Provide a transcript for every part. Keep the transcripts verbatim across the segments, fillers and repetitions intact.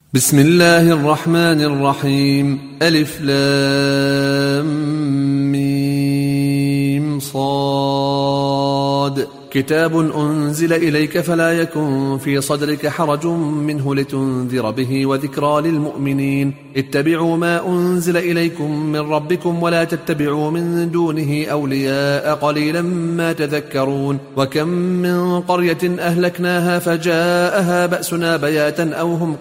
بسم الله الرحمن الرحيم. ألف لام ميم صاد. كتاب أنزل إليك فلا يكن في صدرك حرج منه لتنذر به وذكرى للمؤمنين. اتبعوا ما أنزل إليكم من ربكم ولا تتبعوا من دونه أولياء قليلا ما تذكرون. وكم من قرية أهلكناها فجاءها بأسنا بياتا أو هم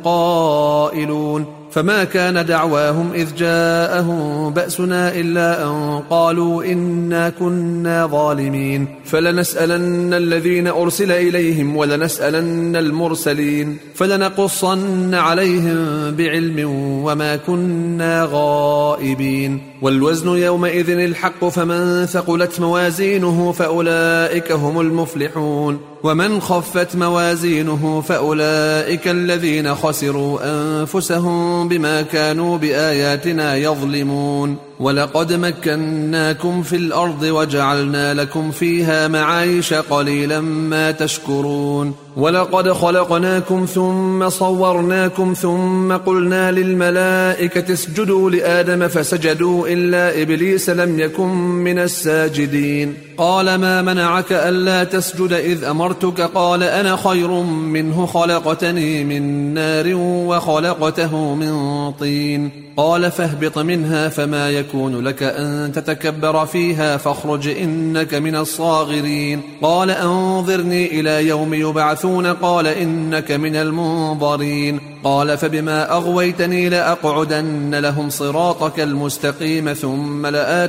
قائلون فما كان دعواهم إذ جاءهم بأسنا إلا أن قالوا إنا كنا ظالمين. فلنسألن الذين أرسل إليهم ولنسألن المرسلين فلنقصن عليهم بعلم وما كنا غائبين. والوزن يومئذ الحق فمن ثقلت موازينه فأولئك هم المفلحون ومن خفت موازينه فأولئك الذين خسروا أنفسهم بما كانوا بآياتنا يظلمون. ولقد مكناكم في الأرض وجعلنا لكم فيها معايش قليلا ما تشكرون. ولقد خلقناكم ثم صورناكم ثم قلنا للملائكة اسجدوا لآدم فسجدوا إلا إبليس لم يكن من الساجدين. قال ما منعك ألا تسجد إذ أمرتك؟ قال أنا خير منه خلقتني من نار وخلقته من طين. قال فاهبط منها فما يكون لك أن تتكبر فيها فاخرج إنك من الصاغرين. قال أنظرني إلى يوم يبعثون. قال إنك من المنظرين. قال فبما أغويتني لأقعدن لهم صراطك المستقيم ثم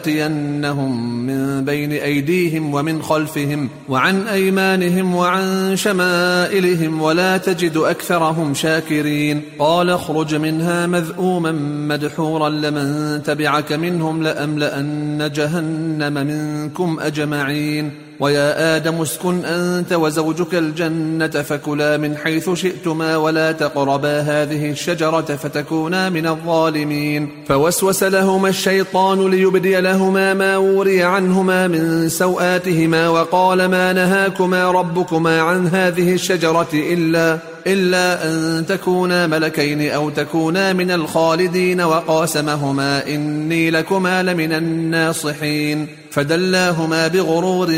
لآتينهم من بين أيديهم ومن خلفهم وعن أيمانهم وعن شمائلهم ولا تجد أكثرهم شاكرين. قال اخرج منها مذءوما مدحورا لمن تبعك منهم لأملأن جهنم منكم أجمعين. ويا آدم اسكن أنت وزوجك الجنة فكلا من حيث شئتما ولا تقربا هذه الشجرة فتكونا من الظالمين. فوسوس لهما الشيطان ليبدي لهما ما وري عنهما من سوآتهما وقال ما نهاكما ربكما عن هذه الشجرة إلا إلا أن تكونا ملكين أو تكونا من الخالدين. وقاسمهما إني لكما لمن الناصحين. فدلاهما بغرور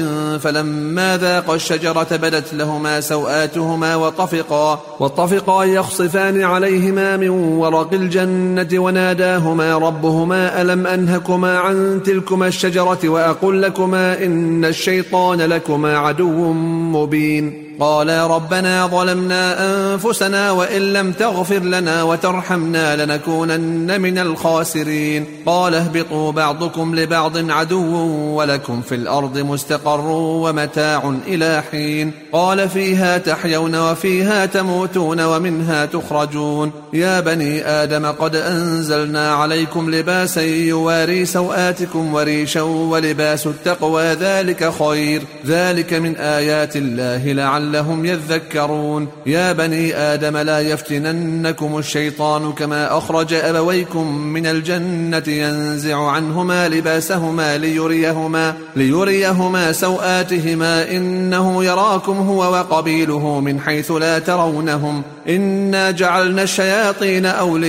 فلما ذاقا الشجرة بدت لهما سوآتهما وطفقا, وطفقا يخصفان عليهما من ورق الجنة وناداهما ربهما ألم أنهكما عن تلكما الشجرة وأقل لكما إن الشيطان لكما عدو مبين. قالا ربنا ظلمنا أنفسنا وإن لم تغفر لنا وترحمنا لنكونن من الخاسرين. قال اهبطوا بعضكم لبعض عدو ولكم في الأرض مستقر ومتاع إلى حين. قال فيها تحيون وفيها تموتون ومنها تخرجون. يا بني آدم قد أنزلنا عليكم لباسا يواري سوآتكم وريشا ولباس التقوى ذلك خير ذلك من آيات الله لعلهم يذكرون. يا بني آدم لا يفتننكم الشيطان كما أخرج أبويكم من الجنة ينزع عنهما لباسهما ليريهما, ليريهما سوآتهما إنه يراكم هو وقبيله من حيث لا ترونهم إنا جعلنا الشياطين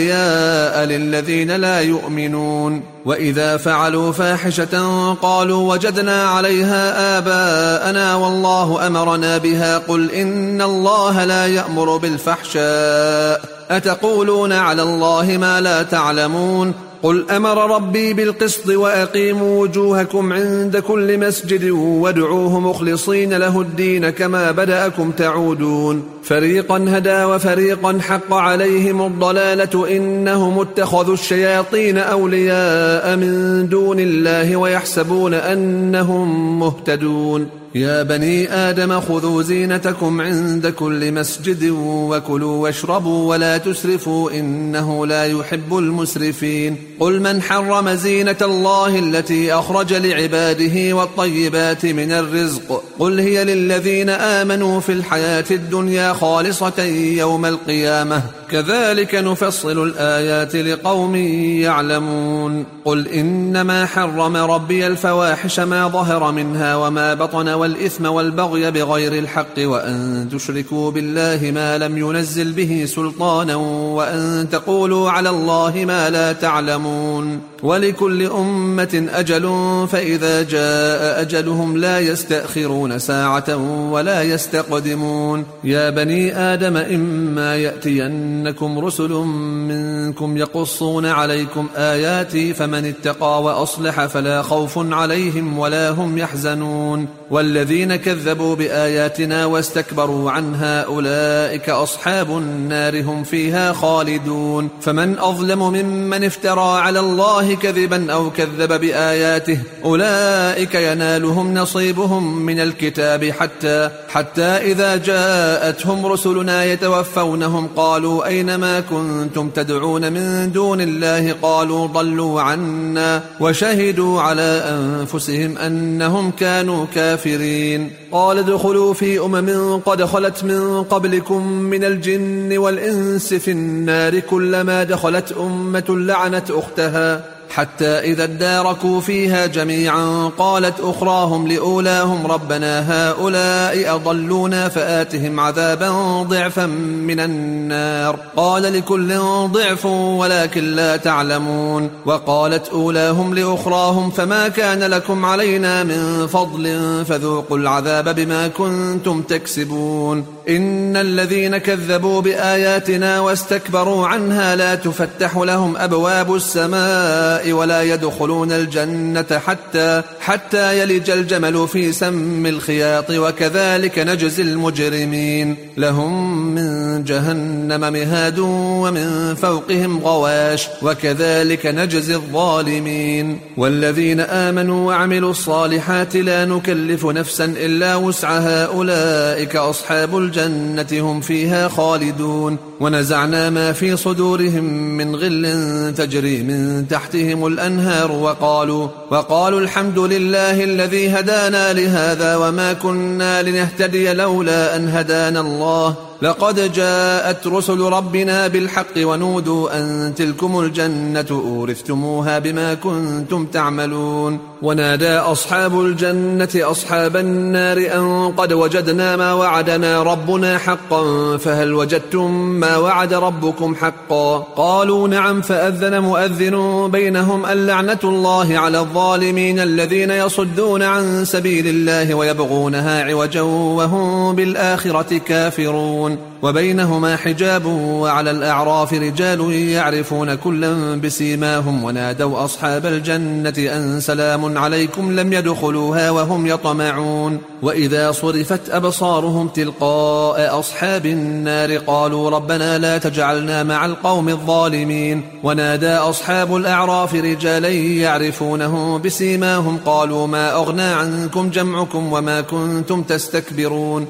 أولياء للذين لا يؤمنون. وإذا فعلوا فاحشة قالوا وجدنا عليها آباءنا والله أمرنا بها قل إن الله لا يأمر بالفحشاء أتقولون على الله ما لا تعلمون. قل أمر ربي بالقسط وأقيموا وجوهكم عند كل مسجد وادعوه مخلصين له الدين كما بدأكم تعودون. فريقا هدى وفريقا حق عليهم الضلالة إنهم اتخذوا الشياطين أولياء من دون الله ويحسبون أنهم مهتدون. يا بني آدم خذوا زينتكم عند كل مسجد وكلوا واشربوا ولا تسرفوا إنه لا يحب المسرفين. قل من حرم زينة الله التي أخرج لعباده والطيبات من الرزق قل هي للذين آمنوا في الحياة الدنيا خالصة يوم القيامة كذلك نفصل الآيات لقوم يعلمون قل إنما حرم ربي الفواحش ما ظهر منها وما بطن والإثم والبغي بغير الحق وأن تشركوا بالله ما لم ينزل به سلطانا وأن تقولوا على الله ما لا تعلمون ولكل أمة أجل فإذا جاء أجلهم لا يستأخرون ساعة ولا يستقدمون يا بني آدم إما يأتينكم رسل منكم يقصون عليكم آياتي فمن اتقى وأصلح فلا خوف عليهم ولا هم يحزنون والذين كذبوا بآياتنا واستكبروا عنها أولئك أصحاب النار هم فيها خالدون فمن أظلم ممن افترى على الله كذبا أو كذب بآياته أولئك ينالهم نصيبهم من الكتاب حتى حتى إذا جاءتهم رسلنا يتوفونهم قالوا أينما كنتم تدعون من دون الله قالوا ضلوا عنا وشهدوا على أنفسهم أنهم كانوا كافرين قال ادخلوا في أمم قد خلت من قبلكم من الجن والإنس في النار كلما دخلت أمة لعنت أختها حتى إذا اداركوا فيها جميعا قالت أخراهم لأولاهم ربنا هؤلاء أضلونا فآتهم عذابا ضعفا من النار قال لكل ضعف ولكن لا تعلمون وقالت أولاهم لأخراهم فما كان لكم علينا من فضل فذوقوا العذاب بما كنتم تكسبون إن الذين كذبوا بآياتنا واستكبروا عنها لا تفتح لهم أبواب السماء ولا يدخلون الجنة حتى حتى يلج الجمل في سم الخياط وكذلك نجزي المجرمين لهم من جهنم مهاد ومن فوقهم غواش وكذلك نجزي الظالمين والذين آمنوا وعملوا الصالحات لا نكلف نفسا إلا وسعها أولئك أصحاب الجنة هم فيها خالدون ونزعنا ما في صدورهم من غل تجري من تحتهم الأنهار وقالوا, وقالوا الحمد لله الذي هدانا لهذا وما كنا لنهتدي لولا أن هدانا الله لقد جاءت رسل ربنا بالحق ونودوا أن تلكم الجنة أورثتموها بما كنتم تعملون ونادى أصحاب الجنة أصحاب النار أن قد وجدنا ما وعدنا ربنا حقا فهل وجدتم ما وعد ربكم حقا قالوا نعم فأذن مؤذن بينهم اللعنة الله على الظالمين الذين يصدون عن سبيل الله ويبغونها عوجا وهم بالآخرة كافرون وبينهما حجاب وعلى الأعراف رجال يعرفون كلا بسيماهم ونادوا أصحاب الجنة أن سلام عليكم لم يدخلوها وهم يطمعون وإذا صرفت أبصارهم تلقاء أصحاب النار قالوا ربنا لا تجعلنا مع القوم الظالمين ونادى أصحاب الأعراف رجالا يعرفونه بسيماهم قالوا ما أغنى عنكم جمعكم وما كنتم تستكبرون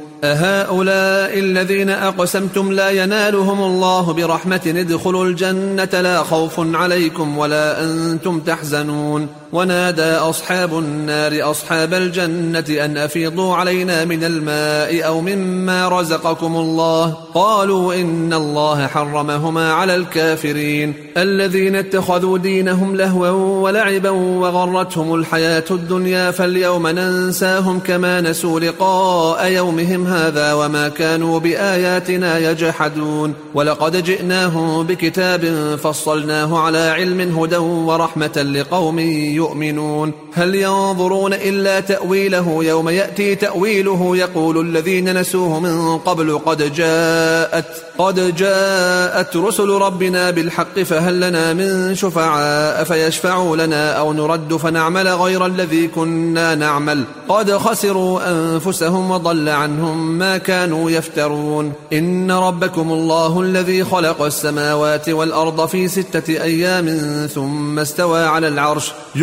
أهؤلاء الذين أقسمتم لا ينالهم الله برحمة ادخلوا الجنة لا خوف عليكم ولا أنتم تحزنون ونادى أصحاب النار أصحاب الجنة أن أفيضوا علينا من الماء أو مما رزقكم الله قالوا إن الله حرمهما على الكافرين الذين اتخذوا دينهم لهوا ولعبا وغرتهم الحياة الدنيا فاليوم ننساهم كما نسوا لقاء يومهم هذا وما كانوا بآياتنا يجحدون ولقد جئناهم بكتاب فصلناه على علم هدى ورحمة لقوم يؤمنون هل ينظرون إلا تأويله يوم يأتي تأويله يقول الذين نسوه من قبل قد جاءت قد جاءت رسل ربنا بالحق فهل لنا من شفعاء فيشفعوا لنا أو نرد فنعمل غير الذي كنا نعمل قد خسروا أنفسهم وضل عنهم ما كانوا يفترون إن ربكم الله الذي خلق السماوات والأرض في ستة أيام ثم استوى على العرش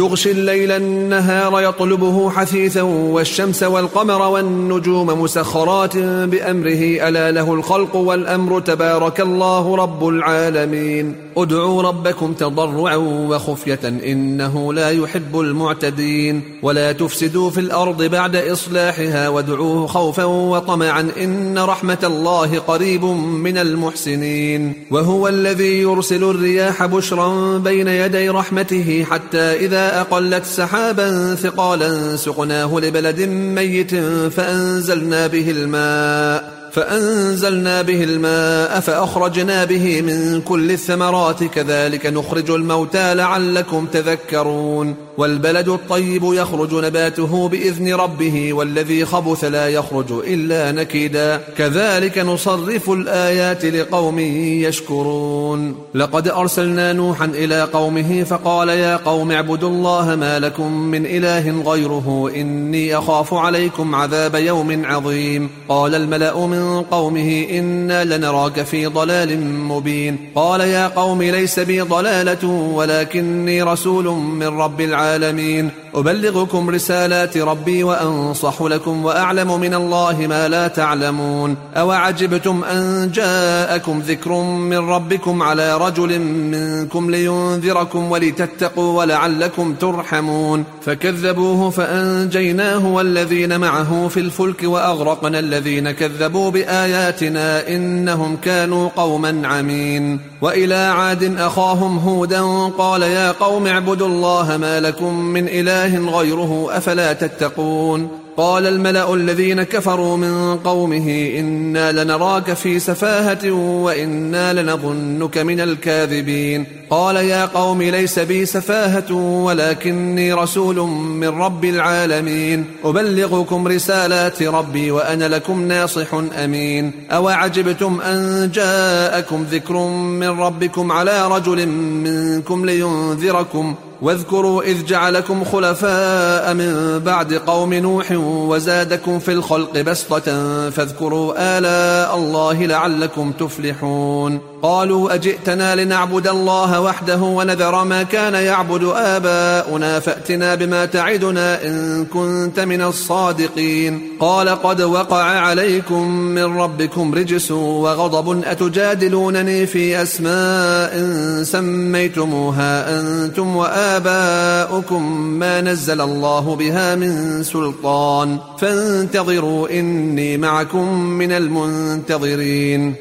يغشي الليل النهار يطلبه حثيثا والشمس والقمر والنجوم مسخرات بأمره ألا له الخلق والأمر تبارك الله رب العالمين ادعوا ربكم تضرعا وخفية إنه لا يحب المعتدين ولا تفسدوا في الأرض بعد إصلاحها وادعوه خوفا وطمعا إن رحمة الله قريب من المحسنين وهو الذي يرسل الرياح بشرا بين يدي رحمته حتى إذا أقلت سحابا ثقالا سقناه لبلد ميت فأنزلنا به الماء فأنزلنا به الماء فأخرجنا به من كل الثمرات كذلك نخرج الموتى لعلكم تذكرون والبلد الطيب يخرج نباته بإذن ربه والذي خبث لا يخرج إلا نكدا كذلك نصرف الآيات لقوم يشكرون لقد أرسلنا نوحا إلى قومه فقال يا قوم اعبدوا الله ما لكم من إله غيره إني أخاف عليكم عذاب يوم عظيم قال الملأ من من قومه إنا لنراك في ضلال مبين قال يا قوم ليس بي ضلالة ولكني رسول من رب العالمين أبلغكم رسالات ربي وأنصح لكم وأعلم من الله ما لا تعلمون أوعجبتم أن جاءكم ذكر من ربكم على رجل منكم لينذركم ولتتقوا ولعلكم ترحمون فكذبوه فأنجيناه والذين معه في الفلك وأغرقنا الذين كذبوا بآياتنا إنهم كانوا قوما عمين وإلى عاد أخاهم هودا قال يا قوم اعبدوا الله ما لكم من إله غيره أفلا تتقون قال الملأ الذين كفروا من قومه إنا لنراك في سفاهة وإنا لنظنك من الكاذبين قال يا قوم ليس بي سفاهة ولكني رسول من رب العالمين أبلغكم رسالات ربي وأنا لكم ناصح أمين أوعجبتم أن جاءكم ذكر من ربكم على رجل منكم لينذركم واذكروا إذ جعلكم خلفاء من بعد قوم نوح وزادكم في الخلق بسطة فاذكروا آلاء الله لعلكم تفلحون قالوا أجئتنا لنعبد الله وحده ونذر ما كان يعبد آباؤنا فأتنا بما تعدنا إن كنت من الصادقين قال قد وقع عليكم من ربكم رجس وغضب أتجادلونني في أسماء سميتموها أنتم وآباؤكم ما نزل الله بها من سلطان فانتظروا إني معكم من المنتظرين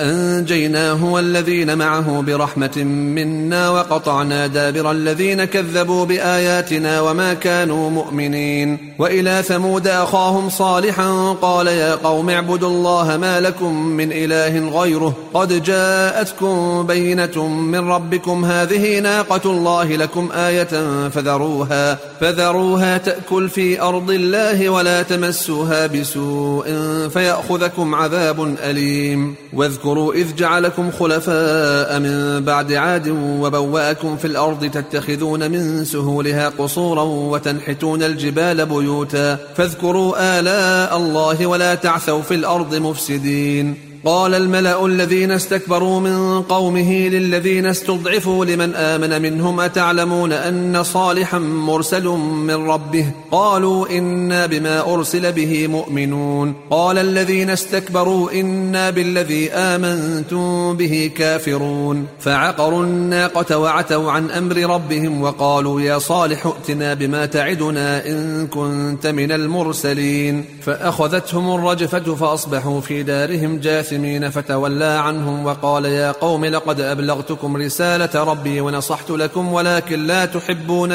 فأنجيناه والذين معه برحمة منا وقطعنا دابر الذين كذبوا بآياتنا وما كانوا مؤمنين وإلى ثمود أخاهم صالحا قال يا قوم اعبدوا الله ما لكم من إله غيره قد جاءتكم بينة من ربكم هذه ناقة الله لكم آية فذروها, فذروها تأكل في أرض الله ولا تمسوها بسوء فيأخذكم عذاب أليم واذكروا إذ جعلكم خلفاء من بعد عاد وبوأكم في الأرض تتخذون من سهولها قصورا وتنحتون الجبال بيوتا فاذكروا آلاء الله ولا تعثوا في الأرض مفسدين قال الملأ الذين استكبروا من قومه للذين استضعفوا لمن آمن منهم أتعلمون أن صالحا مرسل من ربه قالوا إنا بما أرسل به مؤمنون قال الذين استكبروا إنا بالذي آمنتم به كافرون فعقروا الناقة وعتوا عن أمر ربهم وقالوا يا صالح ائتنا بما تعدنا إن كنت من المرسلين فأخذتهم الرجفة فأصبحوا في دارهم جاثمين فتولى عنهم وقال يا قوم لقد أبلغتكم رسالة ربي ونصحت لكم ولكن لا تحبون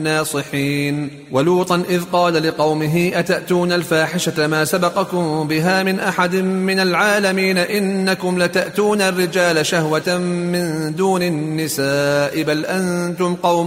الناصحين ولوطا إذ قال لقومه أتأتون الفاحشة ما سبقكم بها من أحد من العالمين إنكم لتأتون الرجال شهوة من دون النساء بل أنتم قوم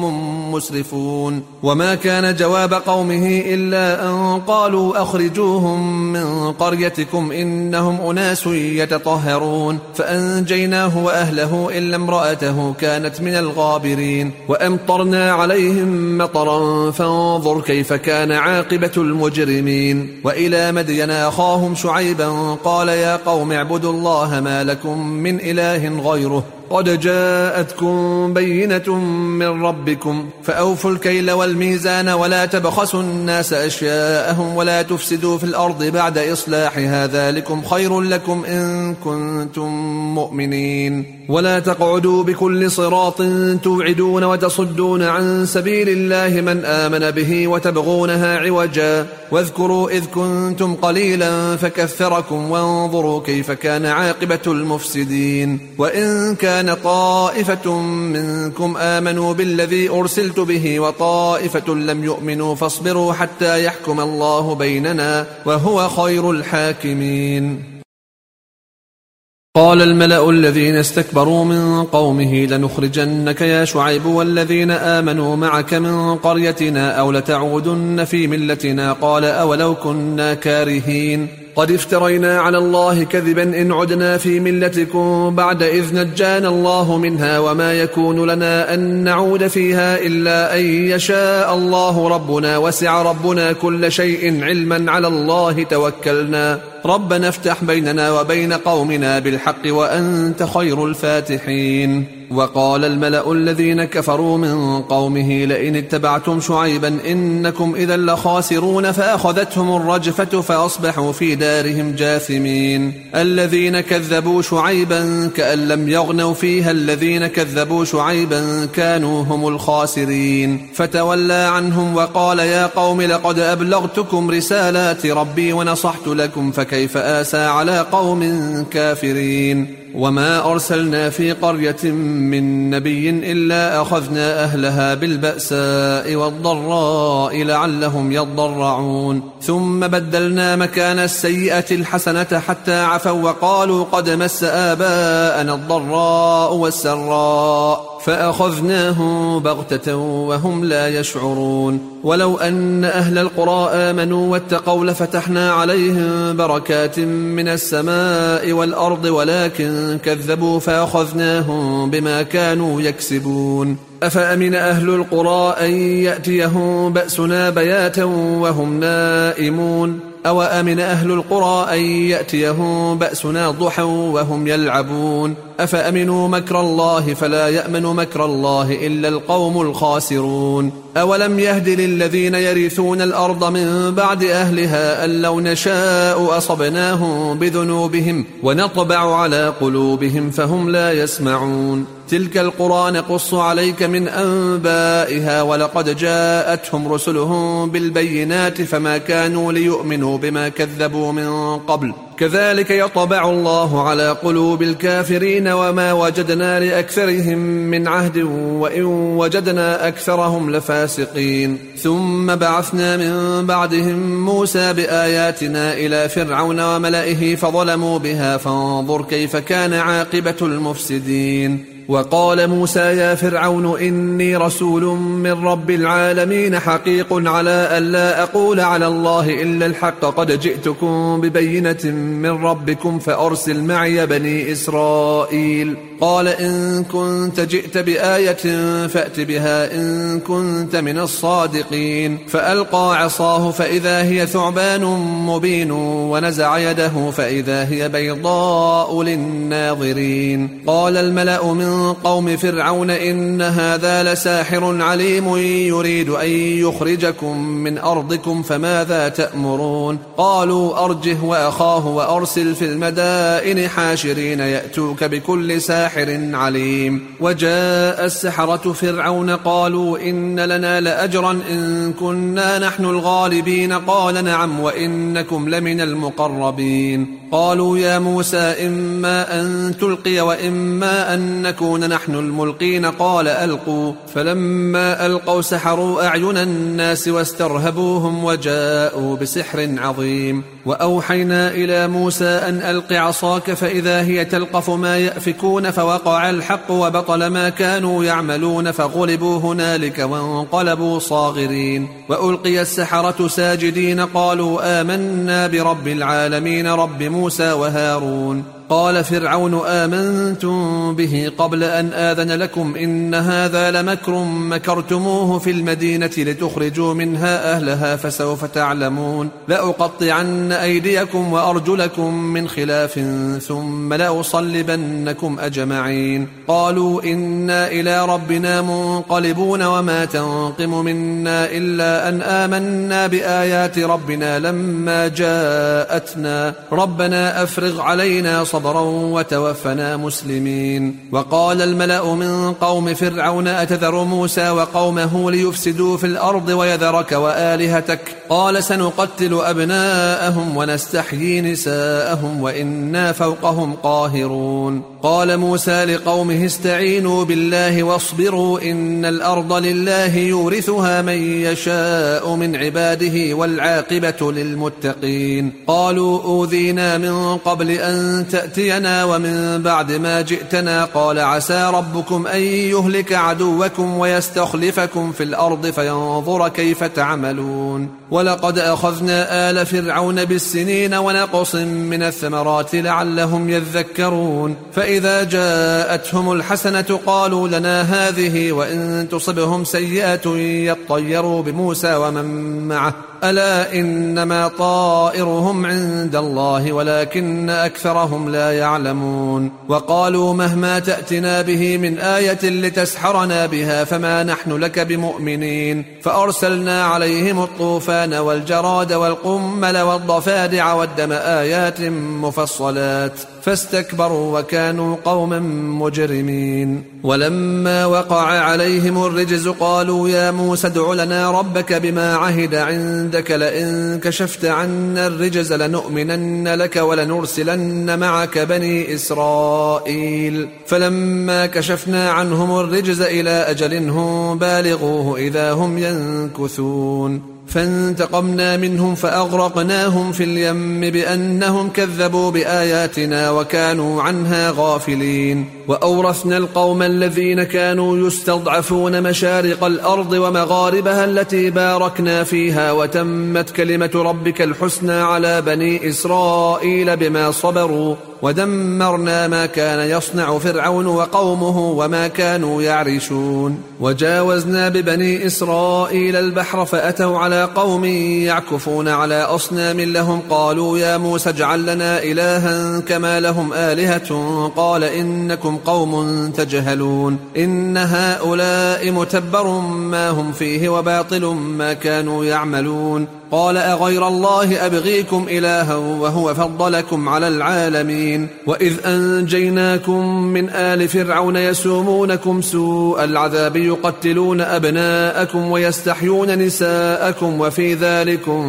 مسرفون وما كان جواب قومه إلا أن قالوا أخرجوهم من قريتكم إنهم أناس يتطهرون فأنجيناه وأهله إلا امرأته كانت من الغابرين وأمطرنا عليهم مطرا فانظر كيف كان عاقبة المجرمين وإلى مدين أخاهم شعيبا قال يا قوم اعبدوا الله ما لكم من إله غيره قد جاءتكم بينة من ربكم فأوفوا الكيل والميزان ولا تبخسوا الناس أشياءهم ولا تفسدوا في الأرض بعد إصلاحها ذلكم خير لكم إن كنتم مؤمنين. ولا تقعدوا بكل صراط توعدون وتصدون عن سبيل الله من آمن به وتبغونها عوجا واذكروا إذ كنتم قليلا فكثركم وانظروا كيف كان عاقبة المفسدين. وإن كان طائفة منكم آمنوا بالذي أرسلت به وطائفة لم يؤمنوا فاصبروا حتى يحكم الله بيننا وهو خير الحاكمين. قال الملأ الذين استكبروا من قومه لنخرجنك يا شعيب والذين آمنوا معك من قريتنا أو لتعودن في ملتنا قال أولو كنا كارهين قد افترينا على الله كذبا إن عدنا في ملتكم بعد إذ نجانا الله منها وما يكون لنا أن نعود فيها إلا أن يشاء الله ربنا وسع ربنا كل شيء علما على الله توكلنا ربنا افتح بيننا وبين قومنا بالحق وأنت خير الفاتحين. وقال الملأ الذين كفروا من قومه لئن اتبعتم شعيبا إنكم إذا لخاسرون فأخذتهم الرجفة فأصبحوا في دارهم جاثمين. الذين كذبوا شعيبا كأن لم يغنوا فيها الذين كذبوا شعيبا كانوا هم الخاسرين. فتولى عنهم وقال يا قوم لقد أبلغتكم رسالات ربي ونصحت لكم فكيف آسى على قوم كافرين. وما أرسلنا في قرية من نبي إلا أخذنا أهلها بالبأساء والضراء لعلهم يضرعون ثم بدلنا مكان السيئة الحسنة حتى عفوا وقالوا قد مس آباءنا الضراء والسراء فأخذناهم بغتة وهم لا يشعرون. ولو أن أهل القرى آمنوا واتقوا لفتحنا عليهم بركات من السماء والأرض ولكن كذبوا فأخذناهم بما كانوا يكسبون. أفأمن أهل القرى أن يأتيهم بأسنا بياتا وهم نائمون أو أمن أهل القرى أن يأتيهم بأسنا ضحى وهم يلعبون أفأمنوا مكر الله فلا يأمن مكر الله إلا القوم الخاسرون. أولم يهد للذين يرثون الأرض من بعد أهلها أن لو نشاء أصبناهم بذنوبهم ونطبع على قلوبهم فهم لا يسمعون. تلك القرى نقص عليك من أنبائها ولقد جاءتهم رسلهم بالبينات فما كانوا ليؤمنوا بما كذبوا من قبل كذلك يطبع الله على قلوب الكافرين وما وجدنا لأكثرهم من عهد وإن وجدنا أكثرهم لفاسقين. ثم بعثنا من بعدهم موسى بآياتنا إلى فرعون وملئه فظلموا بها فانظر كيف كان عاقبة المفسدين. وقال موسى يا فرعون إني رسول من رب العالمين حقيق على أن لا أقول على الله إلا الحق قد جئتكم ببينة من ربكم فأرسل معي بني إسرائيل. قال إن كنت جئت بآية فأت بها إن كنت من الصادقين. فألقى عصاه فإذا هي ثعبان مبين ونزع يده فإذا هي بيضاء للناظرين. قال الملأ من قوم فرعون إن هذا لساحر عليم يريد أن يخرجكم من أرضكم فماذا تأمرون. قالوا أرجه وأخاه وأرسل في المدائن حاشرين يأتوك بكل ساحر عليم. وجاء السحرة فرعون قالوا إن لنا لأجرا إن كنا نحن الغالبين. قال نعم وإنكم لمن المقربين. قالوا يا موسى إما أن تلقي وإما أن نكون نحن الملقين. قال ألقوا فلما ألقوا سحروا أعين الناس واسترهبوهم وجاءوا بسحر عظيم. وأوحينا إلى موسى أن ألق عصاك فإذا هي تلقف ما يأفكون فوقع الحق وبطل ما كانوا يعملون فغلبوا هنالك وانقلبوا صاغرين. وألقي السحرة ساجدين قالوا آمنا برب العالمين رب موسى وهارون. قال فرعون آمنتم به قبل أن آذن لكم إن هذا لمكر مكرتموه في المدينة لتخرجوا منها أهلها فسوف تعلمون لأقطعن أيديكم وأرجلكم من خلاف ثم لأصلبنكم أجمعين قالوا إنا إلى ربنا منقلبون وما تنقم منا إلا أن آمنا بآيات ربنا لما جاءتنا ربنا أفرغ علينا صبرا وتوفنا مسلمين وقال الملأ من قوم فرعون أتذر موسى وقومه ليفسدوا في الأرض ويذرك وآلهتك قال سنقتل أبناءهم ونستحيي نساءهم وإنا فوقهم قاهرون قال موسى لقومه استعينوا بالله واصبروا إن الأرض لله يورثها من يشاء من عباده والعاقبة للمتقين قالوا أوذينا من قبل أن تأتينا ومن بعد ما جئتنا قال عسى ربكم أن يهلك عدوكم ويستخلفكم في الأرض فينظر كيف تعملون ولقد أخذنا آل فرعون بالسنين ونقص من الثمرات لعلهم يذكرون فإذا جاءتهم الحسنة قالوا لنا هذه وإن تصبهم سيئة يطيروا بموسى ومن معه ألا إنما طائرهم عند الله ولكن أكثرهم لا يعلمون وقالوا مهما تأتنا به من آية لتسحرنا بها فما نحن لك بمؤمنين فأرسلنا عليهم الطوفان والجراد والقمل والضفادع والدم آيات مفصلات فاستكبروا وكانوا قوما مجرمين ولما وقع عليهم الرجز قالوا يا موسى ادع لنا ربك بما عهد عندك لئن كشفت عنا الرجز لنؤمنن لك ولنرسلن معك بني إسرائيل فلما كشفنا عنهم الرجز إلى أجل هم بالغوه إذا هم ينكثون فانتقمنا منهم فأغرقناهم في اليم بأنهم كذبوا بآياتنا وكانوا عنها غافلين وأورثنا القوم الذين كانوا يستضعفون مشارق الأرض ومغاربها التي باركنا فيها وتمت كلمة ربك الحسنى على بني إسرائيل بما صبروا ودمرنا ما كان يصنع فرعون وقومه وما كانوا يعرشون وجاوزنا ببني إسرائيل البحر فأتوا على قوم يعكفون على أصنام لهم قالوا يا موسى اجعل لنا إلها كما لهم آلهة قال إنكم قوم تجهلون إن هؤلاء متبر ما هم فيه وباطل ما كانوا يعملون قال أغير الله أبغيكم إلها وهو فضلكم على العالمين وإذ أنجيناكم من آل فرعون يسومونكم سوء العذاب يقتلون أبناءكم ويستحيون نساءكم وفي ذلكم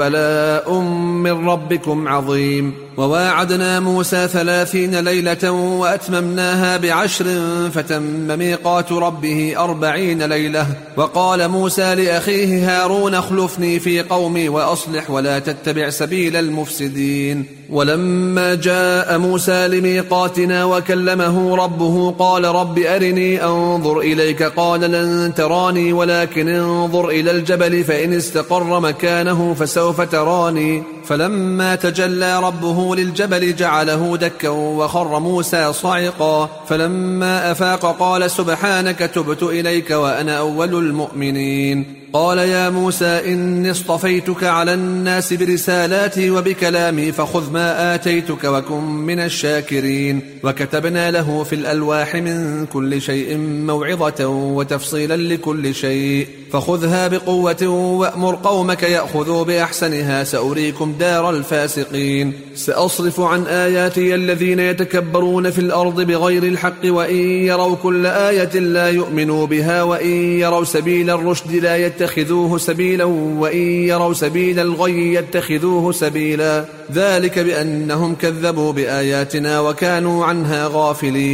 بلاء من ربكم عظيم وواعدنا موسى ثلاثين ليلة وأتممناها بعشر فتم ميقات ربه أربعين ليلة وقال موسى لأخيه هارون اخلفني في قومي وأصلح ولا تتبع سبيل المفسدين ولما جاء موسى لميقاتنا وكلمه ربه قال رب أرني أنظر إليك قال لن تراني ولكن انظر إلى الجبل فإن استقر مكانه فسوف تراني فلما تجلى ربه للجبل جعله دكا وخر موسى صعقا فلما أفاق قال سبحانك تبت إليك وأنا أول المؤمنين قال يا موسى إني اصطفيتك على الناس برسالاتي وبكلامي فخذ ما آتيتك وكن من الشاكرين وكتبنا له في الألواح من كل شيء موعظة وتفصيلا لكل شيء فخذها بقوة وأمر قومك يأخذوا بأحسنها سأريكم دار الفاسقين سأصرف عن آياتي الذين يتكبرون في الأرض بغير الحق وإن يروا كل آية لا يؤمنوا بها وإن يروا سبيل الرشد لا يتخذوه سبيلا وإن يروا سبيل الغي يتخذوه سبيلا ذلك بأنهم كذبوا بآياتنا وكانوا عنها غافلين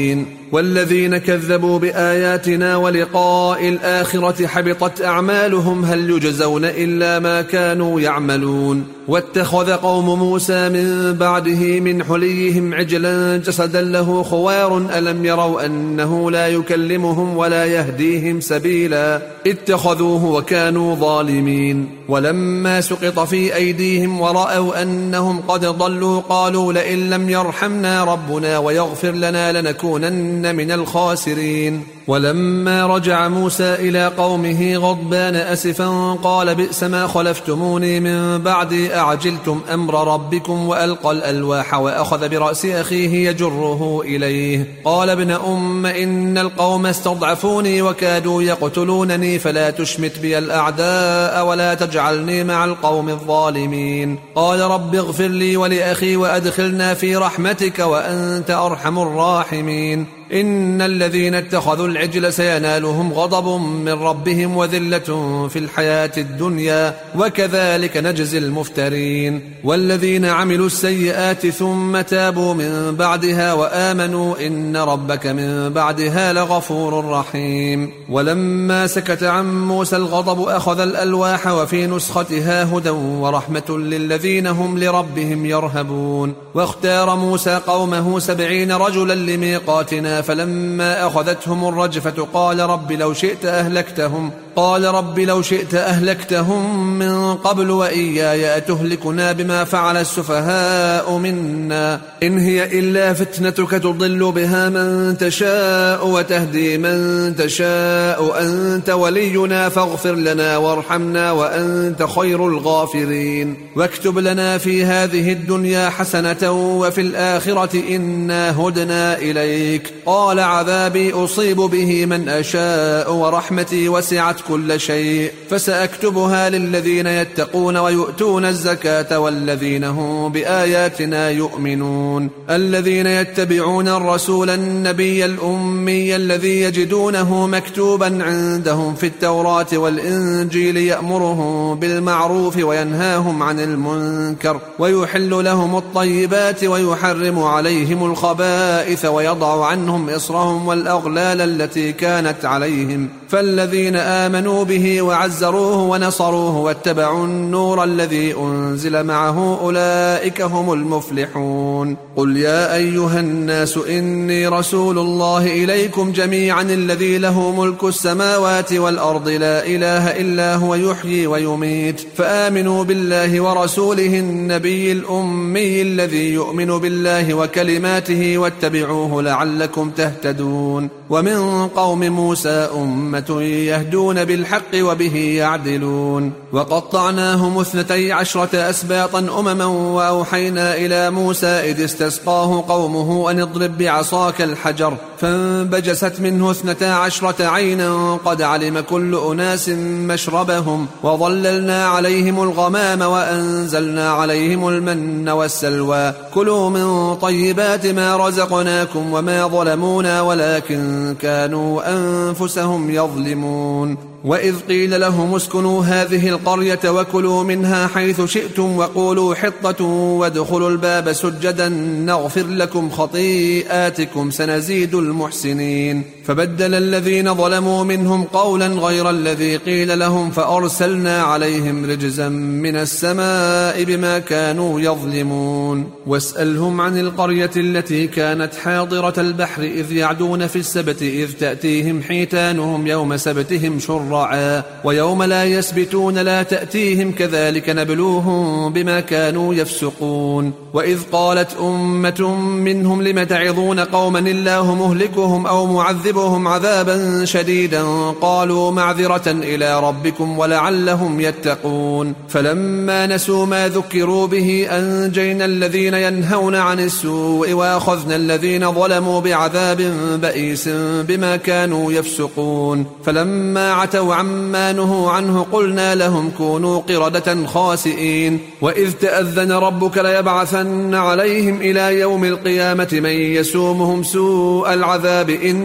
والذين كذبوا بآياتنا ولقاء الآخرة حبطت أعمالهم هل يجزون إلا ما كانوا يعملون واتخذ قوم موسى من بعده من حليهم عجلا جسدا له خوار ألم يروا أنه لا يكلمهم ولا يهديهم سبيلا اتخذوه وكانوا ظالمين ولما سقط في أيديهم ورأوا أنهم قد ضلوا قالوا لئن لم يرحمنا ربنا ويغفر لنا لنكونن من الخاسرين ولما رجع موسى إلى قومه غضبان أسفا قال بئس ما خلفتموني من بعدي أعجلتم أمر ربكم وألقى الألواح وأخذ برأس أخيه يجره إليه قال ابن أم إن القوم استضعفوني وكادوا يقتلونني فلا تشمت بي الأعداء ولا تجعلني مع القوم الظالمين قال رب اغفر لي ولأخي وأدخلنا في رحمتك وأنت أرحم الراحمين إن الذين اتخذوا العجل سينالهم غضب من ربهم وذلة في الحياة الدنيا وكذلك نجزي المفترين والذين عملوا السيئات ثم تابوا من بعدها وآمنوا إن ربك من بعدها لغفور رحيم ولما سكت عن موسى الغضب أخذ الألواح وفي نسختها هدى ورحمة للذين هم لربهم يرهبون واختار موسى قومه سبعين رجلا لميقاتنا فلما أخذتهم الرجفة قال رب لو شئت أهلكتهم قال رب لو شئت أهلكتهم من قبل وإياي أتهلكنا بما فعل السفهاء منا إن هي إلا فتنتك تضل بها من تشاء وتهدي من تشاء أنت ولينا فاغفر لنا وارحمنا وأنت خير الغافرين واكتب لنا في هذه الدنيا حسنة وفي الآخرة إنا هدنا إليك قال عذابي أصيب به من أشاء ورحمتي وسعت كل شيء فسأكتبها للذين يتقون ويؤتون الزكاة والذين هم بآياتنا يؤمنون الذين يتبعون الرسول النبي الأمي الذي يجدونه مكتوبا عندهم في التوراة والإنجيل يأمرهم بالمعروف وينهاهم عن المنكر ويحل لهم الطيبات ويحرم عليهم الخبائث ويضع عنهم إصرهم والأغلال التي كانت عليهم فالذين آمنوا به وعزروه ونصروه واتبعوا النور الذي أنزل معه أولئك هم المفلحون قل يا أيها الناس إني رسول الله إليكم جميعا الذي له ملك السماوات والأرض لا إله إلا هو يحيي ويميت فآمنوا بالله ورسوله النبي الأمي الذي يؤمن بالله وكلماته واتبعوه لعلكم تهتدون ومن قوم موسى أمة يهدون بالحق وبه يعدلون وقطعناهم اثنتي عشرة أسباطا أمما وأوحينا إلى موسى إذ استسقاه قومه أن اضرب بعصاك الحجر فانبجست منه اثنتا عشرة عينا قد علم كل أناس مشربهم وظللنا عليهم الغمام وأنزلنا عليهم المن والسلوى كلوا من طيبات ما رزقناكم وما ظلمونا ولكن كانوا أنفسهم يظلمون وإذ قيل لهم اسكنوا هذه القرية وكلوا منها حيث شئتم وقولوا حطة وادخلوا الباب سجدا نغفر لكم خطيئاتكم سنزيد المحسنين فبدل الذين ظلموا منهم قولا غير الذي قيل لهم فأرسلنا عليهم رجزا من السماء بما كانوا يظلمون واسألهم عن القرية التي كانت حاضرة البحر إذ يعدون في السبت إذ تأتيهم حيتانهم يوم سبتهم شرعا ويوم لا يسبتون لا تأتيهم كذلك نبلوهم بما كانوا يفسقون وإذ قالت أمة منهم لم تعظون قوما الله مهلكهم أو معذبهم عذابا شديدا قالوا معذرة إلى ربكم ولعلهم يتقون فلما نسوا ما ذكروا به أنجينا الذين ينهون عن السوء وأخذنا الذين ظلموا بعذاب بئيس بما كانوا يفسقون فلما عتوا عما نهوا عنه قلنا لهم كونوا قردة خاسئين وإذ تأذن ربك ليبعثن عليهم إلى يوم القيامة من يسومهم سوء العذاب إن رب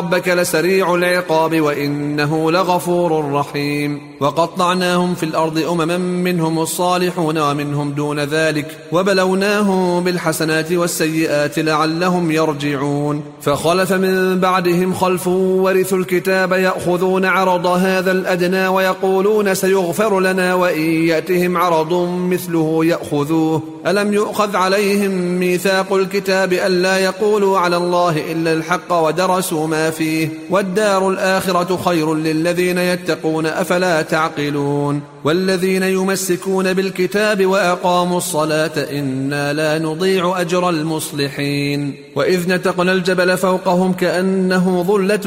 ربك لسريع العقاب وإنه لغفور رحيم. وقطعناهم في الأرض أمما منهم الصالحون ومنهم دون ذلك وبلوناهم بالحسنات والسيئات لعلهم يرجعون. فخلف من بعدهم خلف ورثوا الكتاب يأخذون عرض هذا الأدنى ويقولون سيغفر لنا وإن يأتهم عرض مثله يأخذوه ألم يؤخذ عليهم ميثاق الكتاب ألا يقولوا على الله إلا الحق ودرسوا ما فيه والدار الآخرة خير للذين يتقون أفلا تعقلون. والذين يمسكون بالكتاب وأقاموا الصلاة إنا لا نضيع أجر المصلحين. وإذ نتقنا الجبل فوقهم كأنه ظلة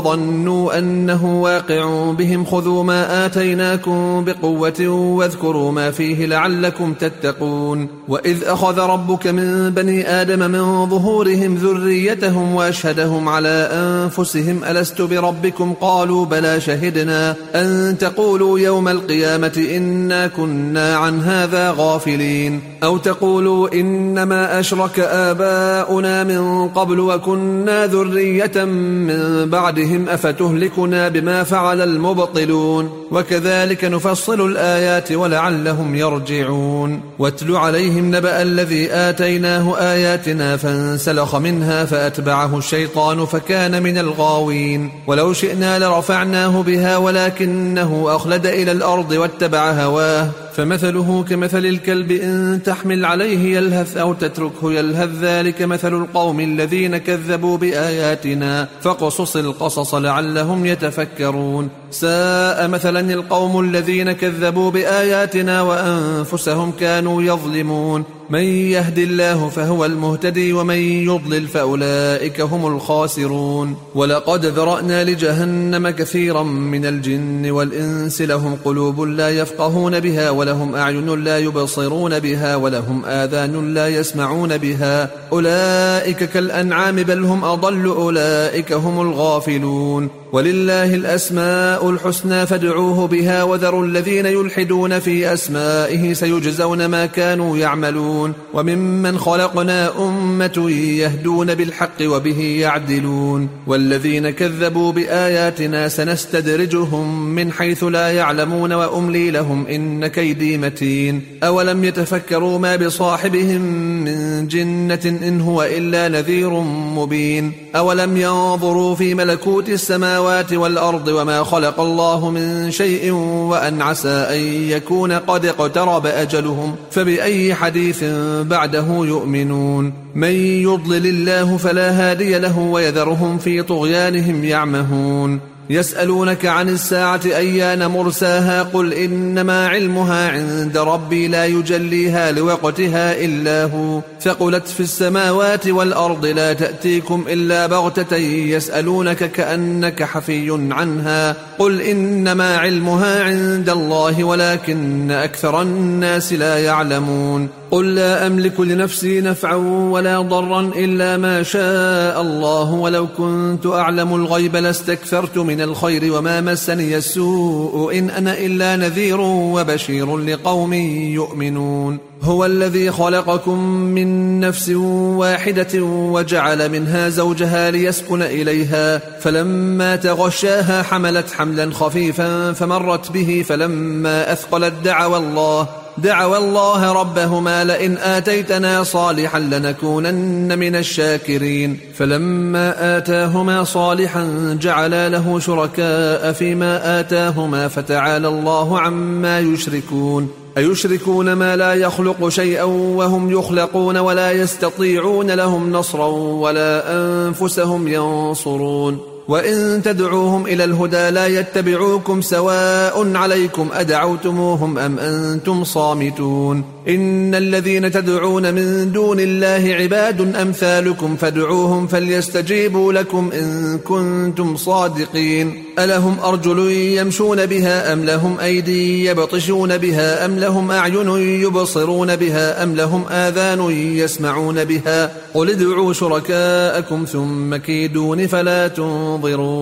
وظنوا أنه واقع بهم خذوا ما آتيناكم بقوة واذكروا ما فيه لعلكم تتقون. وإذ أخذ ربك من بني آدم من ظهورهم ذريتهم وأشهدهم على أنفسهم ألست بربكم قالوا بلى شهدنا أن تقولوا يوم القيامة إنا كنا عن هذا غافلين أو تقولوا إنما أشرك آباؤنا من قبل وكنا ذرية من بعدهم أفتهلكنا بما فعل المبطلون وكذلك نفصل الآيات ولعلهم يرجعون. واتل عليهم نبأ الذي آتيناه آياتنا فانسلخ منها فأتبعه الشيطان فكان من الغاوين. ولو شئنا لرفعناه بها ولكنه أخلد إلى الأرض واتبع هواه فمثله كمثل الكلب إن تحمل عليه يلهث أو تتركه يلهث ذلك مثل القوم الذين كذبوا بآياتنا فاقصص القصص لعلهم يتفكرون. ساء مثلا القوم الذين كذبوا بآياتنا وأنفسهم كانوا يظلمون. من يهد الله فهو المهتدي ومن يضلل فأولئك هم الخاسرون. ولقد ذرأنا لجهنم كثيرا من الجن والإنس لهم قلوب لا يفقهون بها ولهم أعين لا يبصرون بها ولهم آذان لا يسمعون بها أولئك كالأنعام بل هم أضل أولئك هم الغافلون. ولله الأسماء الحسنى فادعوه بها وذروا الذين يلحدون في أسمائه سيجزون ما كانوا يعملون. وممن خلقنا أمة يهدون بالحق وبه يعدلون. والذين كذبوا بآياتنا سنستدرجهم من حيث لا يعلمون وأملي لهم إن كيدي متين. أولم يتفكروا ما بصاحبهم من جنة إن هو إلا نذير مبين. أولم ينظروا في ملكوت السماوات والأرض وما خلق الله من شيء وأن عسى أن يكون قد اقترب أجلهم فبأي حديث بعده يؤمنون. من يضلل الله فلا هادي له ويذرهم في طغيانهم يعمهون. يسألونك عن الساعة أيان مرساها قل إنما علمها عند ربي لا يجليها لوقتها إلا هو ثقلت في السماوات والأرض لا تأتيكم إلا بغتة يسألونك كأنك حفي عنها قل إنما علمها عند الله ولكن أكثر الناس لا يعلمون. قل لا أملك لنفسي نفعا ولا ضرا إلا ما شاء الله ولو كنت أعلم الغيب لاستكثرت من الخير وما مسني السوء إن أنا إلا نذير وبشير لقوم يؤمنون. هو الذي خلقكم من نفس واحدة وجعل منها زوجها ليسكن إليها فلما تغشاها حملت حملا خفيفا فمرت به فلما أثقلت دعوى الله دعوى الله ربهما لئن آتيتنا صالحا لنكونن من الشاكرين. فلما آتاهما صالحا جعلا له شركاء فيما آتاهما فتعالى الله عما يشركون. أيشركون ما لا يخلق شيئا وهم يخلقون ولا يستطيعون لهم نصرا ولا أنفسهم ينصرون. وإن تدعوهم إلى الهدى لا يتبعوكم سواء عليكم أدعوتموهم أم أنتم صامتون. إن الذين تدعون من دون الله عباد أمثالكم فادعوهم فليستجيبوا لكم إن كنتم صادقين. ألهم أرجل يمشون بها أم لهم أيدي يبطشون بها أم لهم أعين يبصرون بها أم لهم آذان يسمعون بها قل ادعوا شركاءكم ثم كيدون فلا تنظرون.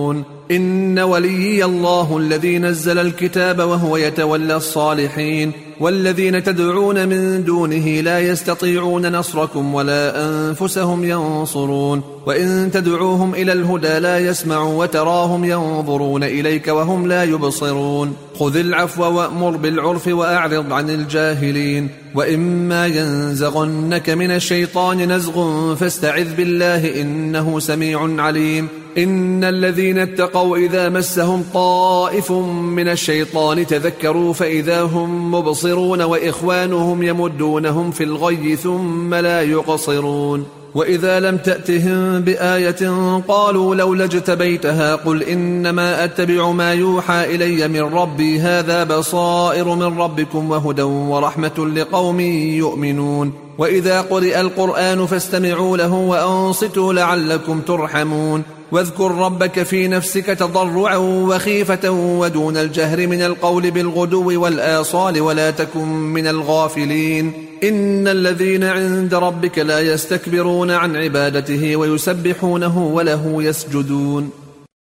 إن وليي الله الذي نزل الكتاب وهو يتولى الصالحين والذين تدعون من دونه لا يستطيعون نصركم ولا أنفسهم ينصرون وإن تدعوهم إلى الهدى لا يسمعوا وتراهم ينظرون إليك وهم لا يبصرون خذ العفو وأمر بالعرف وأعرض عن الجاهلين وإما ينزغنك من الشيطان نزغ فاستعذ بالله إنه سميع عليم إن الذين اتقوا إذا مسهم طائف من الشيطان تذكروا فإذا هم مبصرون وإخوانهم يمدونهم في الغي ثم لا يقصرون وإذا لم تأتهم بآية قالوا لولا اجتبيتها قل إنما أتبع ما يوحى إلي من ربي هذا بصائر من ربكم وهدى ورحمة لقوم يؤمنون وإذا قرئ القرآن فاستمعوا له وأنصتوا لعلكم ترحمون واذكر ربك في نفسك تضرعا وخيفة ودون الجهر من القول بالغدو والآصال ولا تكن من الغافلين إن الذين عند ربك لا يستكبرون عن عبادته ويسبحونه وله يسجدون